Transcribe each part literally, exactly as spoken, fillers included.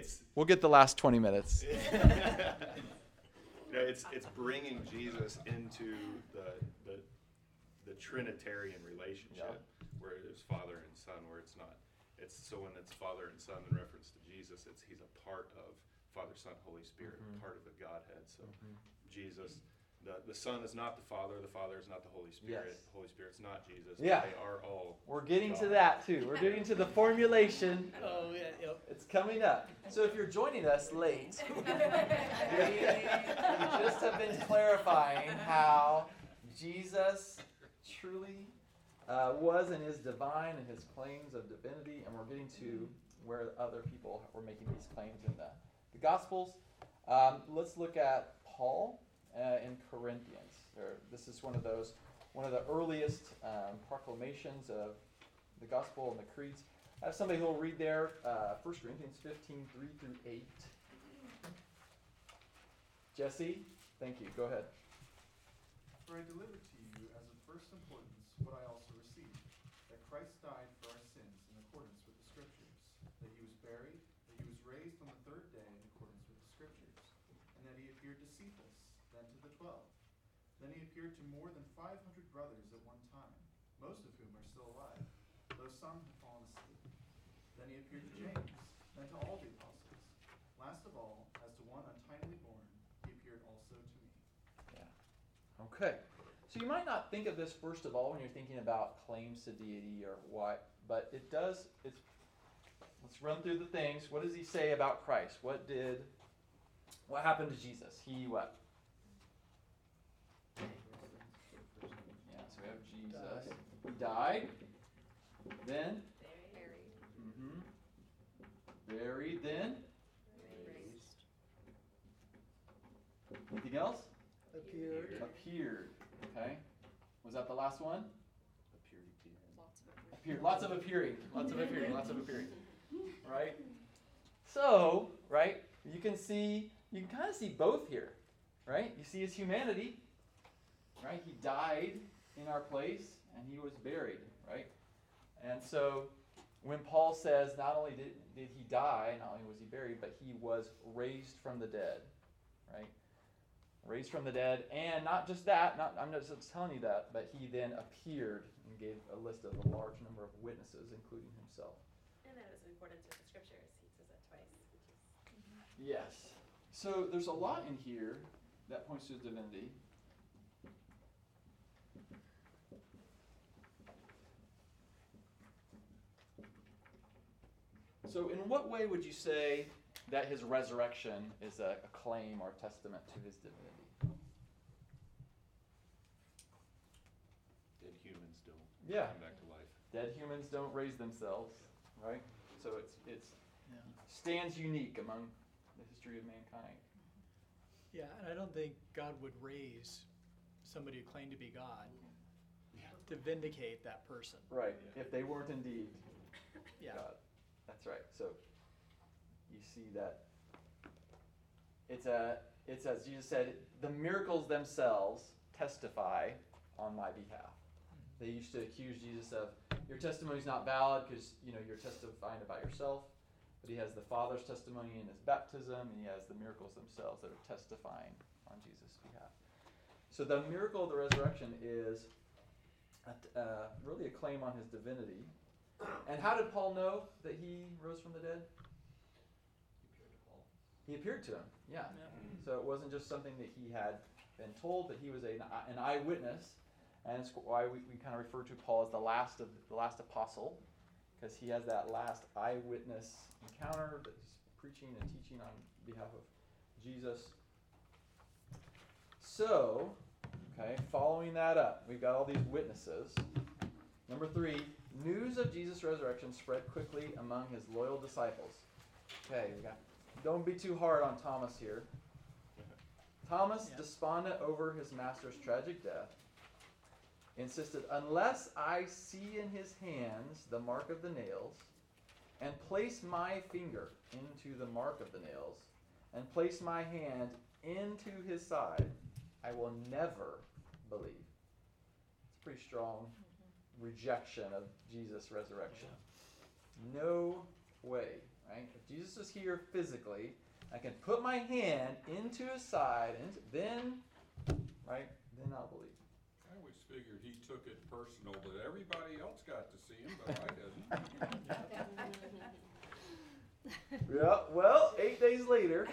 it's We'll get the last twenty minutes. You know, it's it's bringing Jesus into the the, the Trinitarian relationship Yeah. where it's Father and Son, where it's not. It's so when it's Father and Son in reference to Jesus, it's he's a part of Father, Son, Holy Spirit, Mhm. part of the Godhead. So Mhm. Jesus, the the Son is not the Father, the Father is not the Holy Spirit, Yes. the Holy Spirit's not Jesus. Yeah. But they are all. We're getting to God. that too. We're getting to the formulation. Oh, yeah, yep. It's coming up. So if you're joining us late, we, we just have been clarifying how Jesus truly uh, was and is divine in his claims of divinity, and we're getting to where other people were making these claims in the, the Gospels. Um, let's look at Paul uh, in Corinthians. There, this is one of those, one of the earliest um, proclamations of the Gospel and the creeds. I have somebody who will read there, uh, First Corinthians fifteen, three through eight. Jesse, thank you. Go ahead. For I delivered to you as of first importance what I also received, that Christ died for our sins in accordance with the Scriptures, that he was buried, that he was raised on the third day in accordance with the Scriptures, and that he appeared to Cephas, then to the twelve. Then he appeared to more than five hundred brothers at one time, most of whom are still alive, though some have fallen asleep. Then he appeared to James, then to all the apostles. Last of all, as to one untimely born, he appeared also to me. Yeah. Okay. So you might not think of this first of all when you're thinking about claims to deity or what, but it does. It's. Let's run through the things. What does he say about Christ? What did? What happened to Jesus? He what? Yeah. So we have Jesus. He died. Then. Mm-hmm. Buried. Then. Anything else? Appeared. Appeared. Okay. Was that the last one? Appeared to him. Appeared. Lots of appearing. Lots of appearing. Lots of appearing. Right? So, right, you can see, you can kind of see both here. Right? You see his humanity. Right? He died in our place and he was buried. Right? And so, when Paul says not only did, did he die, not only was he buried, but he was raised from the dead. Right? Raised from the dead, and not just that, not, I'm not just telling you that, but he then appeared and gave a list of a large number of witnesses, including himself. And that was in accordance with the Scriptures. He says that twice. Which is Yes. So there's a lot in here that points to his divinity. So in what way would you say that his resurrection is a, a claim or testament to his divinity? Dead humans don't Yeah. come back to life. Dead humans don't raise themselves, right? So it's it's Yeah. stands unique among the history of mankind. Yeah, and I don't think God would raise somebody who claimed to be God Yeah. to vindicate that person. Right. Yeah. If they weren't indeed Yeah. God. That's right. So you see that it's a it's as Jesus said, the miracles themselves testify on my behalf. They used to accuse Jesus of your testimony's not valid because you know you're testifying about yourself, but he has the Father's testimony in his baptism, and he has the miracles themselves that are testifying on Jesus' behalf. So the miracle of the resurrection is a, uh, really a claim on his divinity. And how did Paul know that he rose from the dead? He appeared to him, yeah. Yeah. So it wasn't just something that he had been told, but he was a, an eyewitness, and it's why we, we kind of refer to Paul as the last of the last apostle, because he has that last eyewitness encounter that he's preaching and teaching on behalf of Jesus. So, okay, following that up, we've got all these witnesses. Number three, news of Jesus' resurrection spread quickly among his loyal disciples. Okay, we got. Don't be too hard on Thomas here. Thomas, Yeah. despondent over his master's tragic death, insisted, unless I see in his hands the mark of the nails, and place my finger into the mark of the nails, and place my hand into his side, I will never believe. It's a pretty strong rejection of Jesus' resurrection. No way right? If Jesus is here physically, I can put my hand into his side, and then, right, then I'll believe. I always figured he took it personal that everybody else got to see him, but I didn't. Yeah, well, eight days later,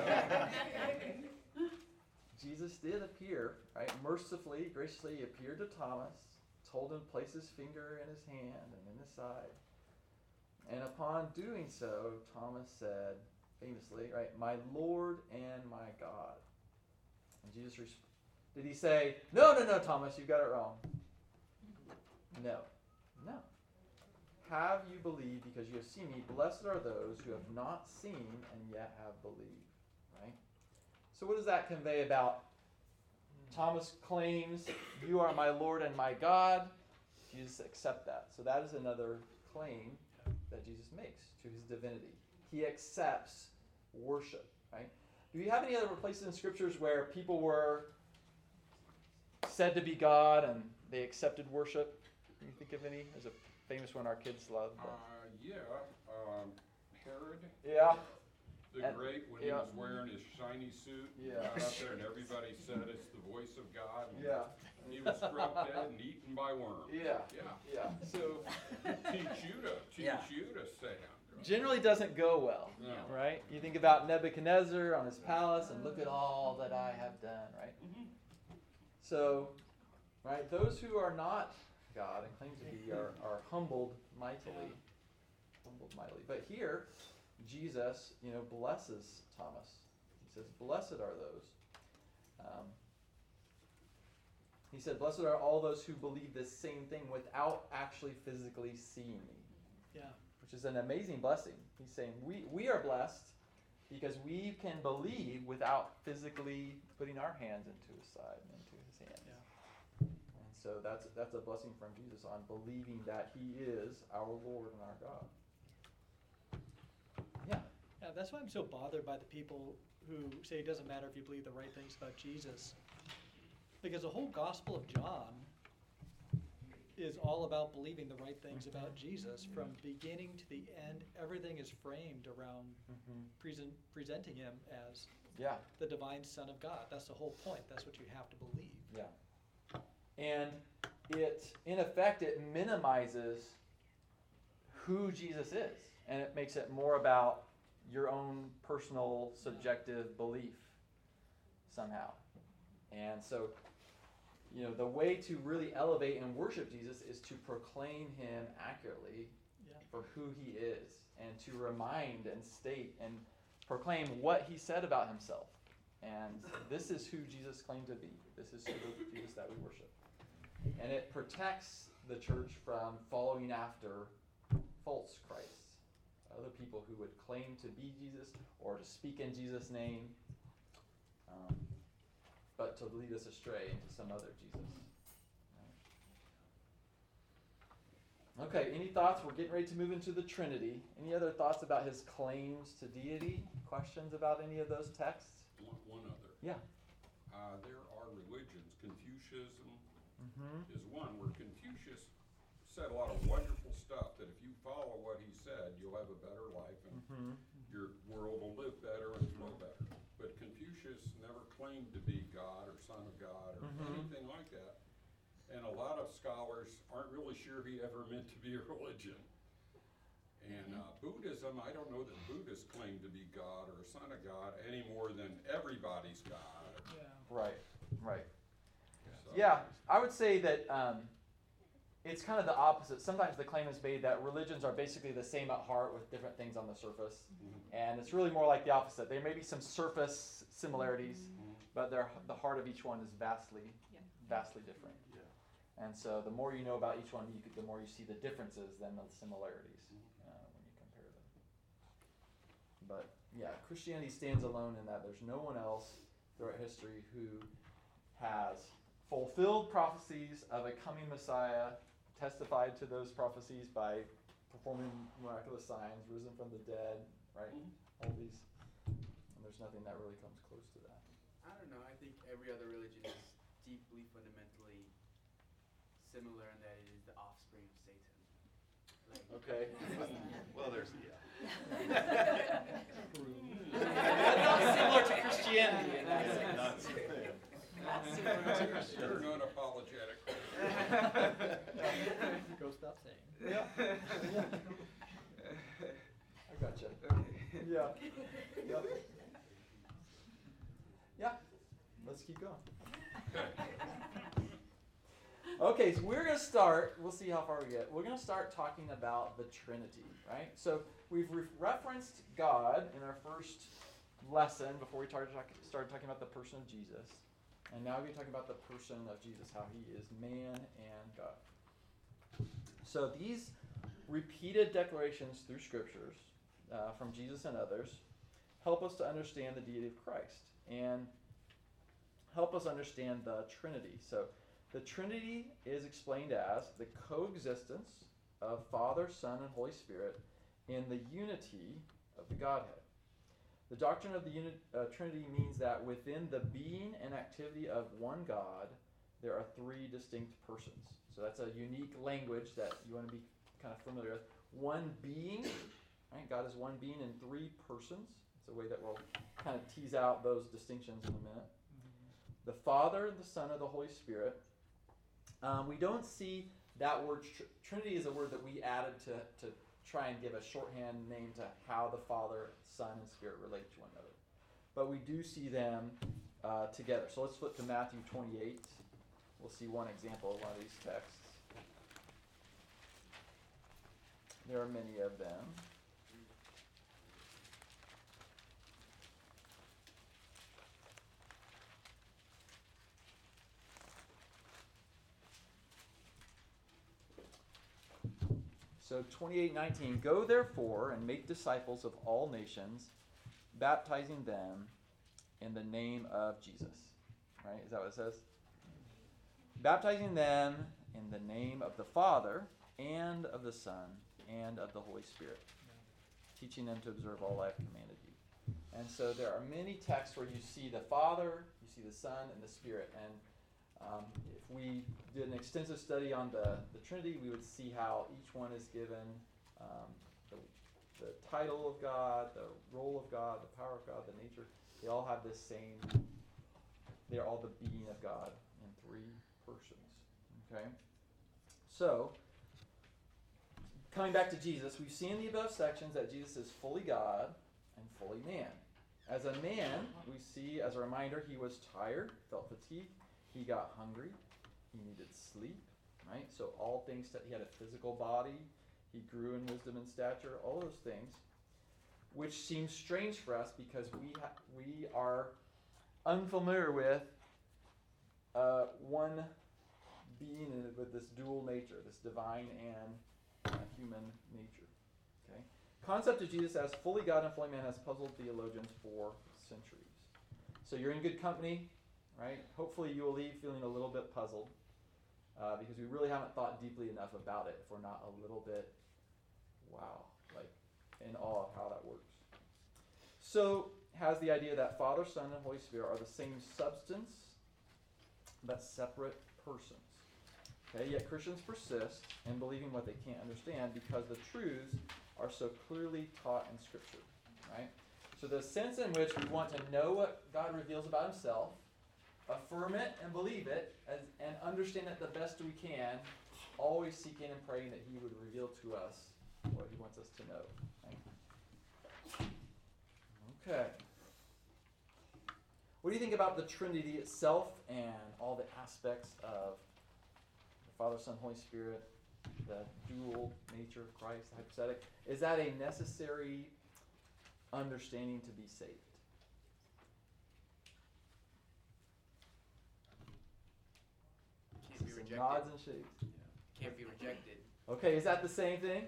Jesus did appear, right? Mercifully, graciously, he appeared to Thomas, told him to place his finger in his hand and in his side. And upon doing so, Thomas said, famously, right, my Lord and my God. And Jesus, res- did he say, no, no, no, Thomas, you got it wrong? No, no. Have you believed because you have seen me? Blessed are those who have not seen and yet have believed, right? So what does that convey about Thomas claims, you are my Lord and my God? Jesus accept that. So that is another claim that Jesus makes to his divinity. He accepts worship, right? Do you have any other places in scriptures where people were said to be God and they accepted worship? Can you think of any? There's a famous one our kids love. Uh, yeah, um, Herod Yeah. the And- Great, when yeah. he was wearing his shiny suit, he Yeah. got up there and everybody said it's the voice of God. And Yeah. he was struck dead and eaten by worms. Yeah. Yeah. Yeah. So Teach you to, teach Yeah. you to stand. generally doesn't go well, No. right? You think about Nebuchadnezzar on his palace and look at all that I have done, right? So, right, those who are not God and claim to be are, are humbled mightily. Humbled mightily. But here, Jesus, you know, blesses Thomas. He says, blessed are those. Um, he said, blessed are all those who believe this same thing without actually physically seeing me. Yeah. Which is an amazing blessing. He's saying we, we are blessed because we can believe without physically putting our hands into his side and into his hands. Yeah. And so that's that's a blessing from Jesus on believing that he is our Lord and our God. Yeah. Yeah, that's why I'm so bothered by the people who say it doesn't matter if you believe the right things about Jesus. Because the whole Gospel of John is all about believing the right things about Jesus. From beginning to the end, everything is framed around Mm-hmm. present, presenting him as Yeah. the divine Son of God. That's the whole point. That's what you have to believe. Yeah. And it, in effect, it minimizes who Jesus is. And it makes it more about your own personal, subjective belief somehow. And so, you know, the way to really elevate and worship Jesus is to proclaim him accurately Yeah. for who he is and to remind and state and proclaim what he said about himself. And this is who Jesus claimed to be. This is who the Jesus that we worship. And it protects the church from following after false Christs, other people who would claim to be Jesus or to speak in Jesus' name, um, but to lead us astray into some other Jesus. Okay, any thoughts? We're getting ready to move into the Trinity. Any other thoughts about his claims to deity? Questions about any of those texts? One, one other. Yeah. Uh, there are religions. Confucianism Mm-hmm. is one where Confucius said a lot of wonderful stuff that if you follow what he said, you'll have a better life and Mm-hmm. your world will live better and flow better. But Confucius never claimed to be God or Son of God or Mhm. anything like that. And a lot of scholars aren't really sure he ever meant to be a religion. And uh, Buddhism, I don't know that Buddhists claim to be God or a son of God any more than everybody's God. Yeah. Right, right. So- Yeah, I would say that um, it's kind of the opposite. Sometimes the claim is made that religions are basically the same at heart with different things on the surface. Mhm. And it's really more like the opposite. There may be some surface similarities, Mhm. but they're, the heart of each one is vastly, Yeah. vastly different. And so the more you know about each one, you could, the more you see the differences than the similarities uh, when you compare them. But yeah, Christianity stands alone in that there's no one else throughout history who has fulfilled prophecies of a coming Messiah, testified to those prophecies by performing miraculous signs, risen from the dead, right? Mhm. All these. And there's nothing that really comes close to that. I don't know. I think every other religion is deeply, fundamentally similar in that it is the offspring of Satan. Like, Okay. Well, there's, yeah. That's not similar to Christianity in that sense. Not so bad. Not similar to You're Christianity. not apologetic. Go stop saying. Yeah. Yeah. I gotcha. Yeah. Yep. Yeah. Let's keep going. Okay, so we're going to start, we'll see how far we get. We're going to start talking about the Trinity, right? So we've re- referenced God in our first lesson before we started, talk- started talking about the person of Jesus. And now we're going to talk about the person of Jesus, how he is man and God. So these repeated declarations through scriptures uh, from Jesus and others help us to understand the deity of Christ and help us understand the Trinity. So the Trinity is explained as the coexistence of Father, Son, and Holy Spirit in the unity of the Godhead. The doctrine of the uni- uh, Trinity means that within the being and activity of one God, there are three distinct persons. So that's a unique language that you want to be kind of familiar with. One being, right? God is one being in three persons. It's a way that we'll kind of tease out those distinctions in a minute. The Father, the Son, and the Holy Spirit. Um, we don't see that word, tr- Trinity is a word that we added to, to try and give a shorthand name to how the Father, Son, and Spirit relate to one another. But we do see them uh, together. So let's flip to Matthew twenty-eight. We'll see one example of one of these texts. There are many of them. So twenty-eight nineteen, go therefore and make disciples of all nations, baptizing them in the name of Jesus. Right? Is that what it says? Baptizing them in the name of the Father and of the Son and of the Holy Spirit, teaching them to observe all I have commanded you. And so there are many texts where you see the Father, you see the Son, and the Spirit. And Um, if we did an extensive study on the, the Trinity, we would see how each one is given um, the, the title of God, the role of God, the power of God, the nature. They all have this same, they're all the being of God in three persons. Okay? So, coming back to Jesus, we've seen in the above sections that Jesus is fully God and fully man. As a man, we see, as a reminder, he was tired, felt fatigue. He got hungry. He needed sleep, right? So all things that he had a physical body. He grew in wisdom and stature, all those things, which seems strange for us because we ha- we are unfamiliar with uh, one being in, with this dual nature, this divine and uh, human nature. Okay, concept of Jesus as fully God and fully man has puzzled theologians for centuries. So you're in good company. Right? Hopefully you will leave feeling a little bit puzzled uh, because we really haven't thought deeply enough about it if we're not a little bit, wow, like in awe of how that works. So has the idea that Father, Son, and Holy Spirit are the same substance but separate persons. Okay? Yet Christians persist in believing what they can't understand because the truths are so clearly taught in Scripture. Right? So the sense in which we want to know what God reveals about himself, affirm it and believe it, as, and understand it the best we can, always seeking and praying that he would reveal to us what he wants us to know. Right? Okay. What do you think about the Trinity itself and all the aspects of the Father, Son, Holy Spirit, the dual nature of Christ, the hypostatic? Is that a necessary understanding to be saved? Can't be Some rejected. nods and shakes. Can't be rejected. Okay, is that the same thing?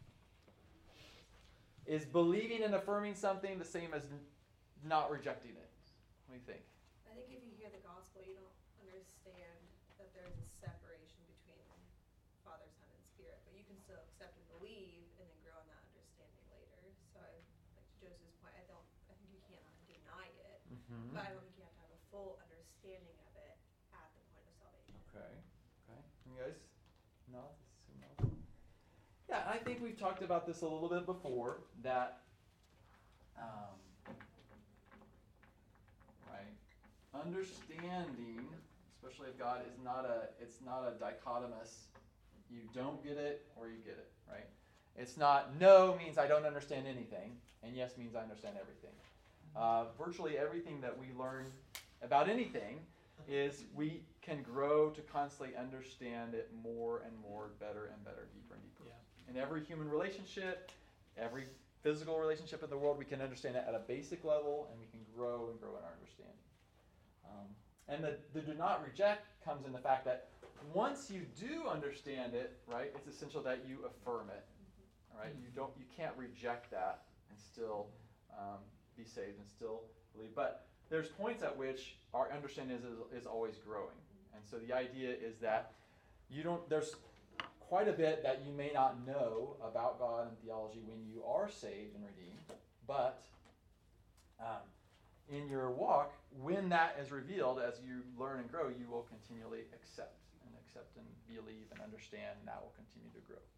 Is believing and affirming something the same as n- not rejecting it? What do you think? I think if you hear the gospel, you don't understand that there's a separation between Father, Son, and Spirit, but you can still accept and believe and then grow in that understanding later. So, I, like to Joseph's point, I don't. I think you cannot deny it, Mm-hmm. but I don't think you have to have a full understanding of it at the point of salvation. Okay. Okay. You guys nod? Some nods? Yeah, I think we've talked about this a little bit before, that um, right? Understanding, especially of God, is not a it's not a dichotomous. You don't get it or you get it, right? It's not no means I don't understand anything, and yes means I understand everything. Uh, virtually everything that we learn about anything is we can grow to constantly understand it more and more, better and better, deeper and deeper. Yeah. In every human relationship, every physical relationship in the world, we can understand it at a basic level, and we can grow and grow in our understanding. Um, and the, the do not reject comes in the fact that once you do understand it, right, it's essential that you affirm it. All right, you don't, you can't reject that and still um, be saved and still believe. But there's points at which our understanding is, is is always growing, and so the idea is that you don't. There's quite a bit that you may not know about God and theology when you are saved and redeemed, but um, in your walk, when that is revealed, as you learn and grow, you will continually accept and accept and believe and understand, and that will continue to grow.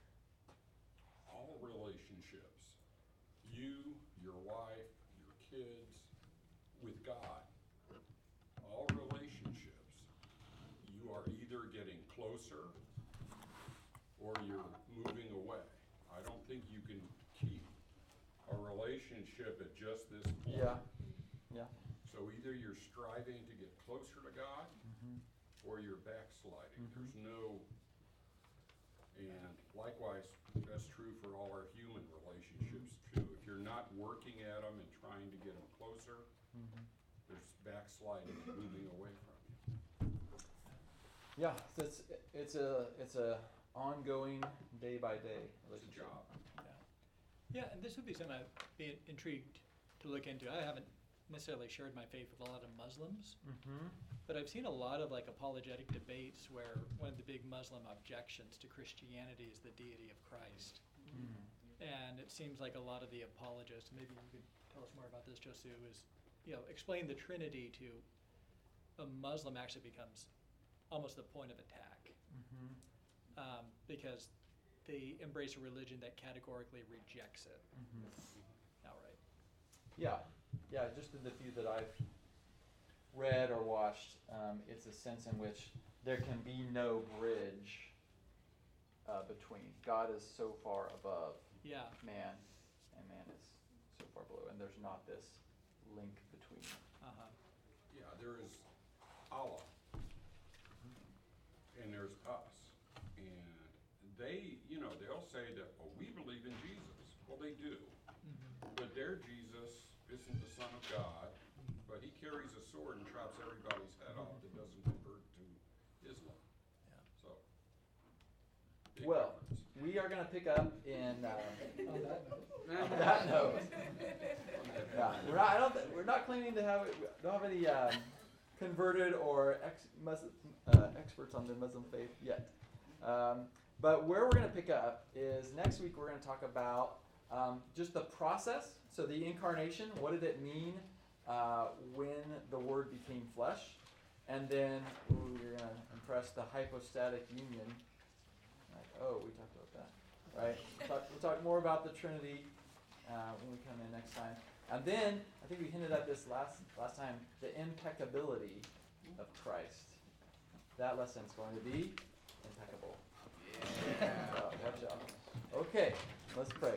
All relationships, you, your wife, your kids, with God, all relationships, you are either getting closer or you're moving away. I don't think you can keep a relationship at just this point. Yeah, yeah. So either you're striving to get closer to God Mm-hmm. or you're backsliding. Mhm. There's no, and likewise, that's true for all our human relationships too. If you're not working at them and trying to get them closer, Mm-hmm. there's backsliding and moving away from you. Yeah, so it's it's a it's a ongoing day by day It's a relationship. job. Yeah, and this would be something I'd be intrigued to look into. I haven't necessarily shared my faith with a lot of Muslims, Mm-hmm. but I've seen a lot of like apologetic debates where one of the big Muslim objections to Christianity is the deity of Christ. Mm. And it seems like a lot of the apologists, maybe you could tell us more about this, Josu, is, you know, explain the Trinity to a Muslim actually becomes almost the point of attack. Mm-hmm. Um, because they embrace a religion that categorically rejects it Mm-hmm. outright. Yeah, yeah. Just in the few that I've read or watched, um, it's a sense in which there can be no bridge uh, between. God is so far above Yeah, man, and man is so far below, and there's not this link between them. uh-huh. Yeah, there is Allah, and there's us. And they, you know, they'll say that, oh, we believe in Jesus. Well, they do. Mm-hmm. But their Jesus isn't the Son of God, but he carries a sword and chops everybody's head off that doesn't convert to Islam. Yeah. So, big Well, difference. we are going to pick up in uh, On that note. on that note. Yeah, we're not. I don't. Th- we're not claiming to have. We don't have any um, converted or ex- Muslim, uh, experts on the Muslim faith yet. Um, but where we're going to pick up is next week. We're going to talk about um, just the process. So the incarnation. What did it mean uh, when the Word became flesh? And then ooh, you're going to impress the hypostatic union. Like, oh, we talked about that, right? We'll talk, we'll talk more about the Trinity uh, when we come in next time. And then, I think we hinted at this last last time, the impeccability of Christ. That lesson's going to be impeccable. Yeah. Uh, watch out. Okay, let's pray.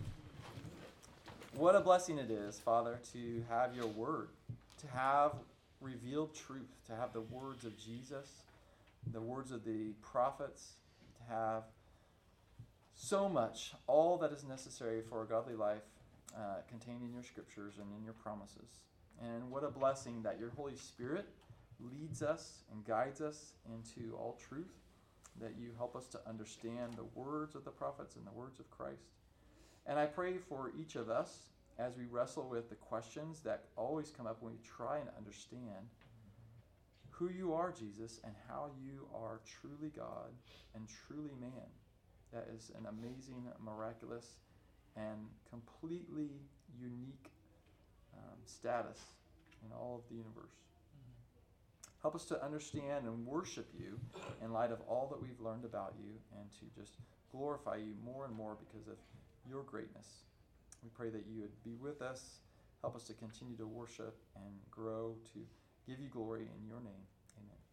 What a blessing it is, Father, to have your word, to have revealed truth, to have the words of Jesus, the words of the prophets, to have so much, all that is necessary for a godly life uh, contained in your scriptures and in your promises. And what a blessing that your Holy Spirit leads us and guides us into all truth, that you help us to understand the words of the prophets and the words of Christ. And I pray for each of us as we wrestle with the questions that always come up when we try and understand who you are, Jesus, and how you are truly God and truly man. That is an amazing, miraculous, and completely unique um, status in all of the universe. Help us to understand and worship you in light of all that we've learned about you, and to just glorify you more and more because of your greatness. We pray that you would be with us, help us to continue to worship and grow, to give you glory in your name. Amen.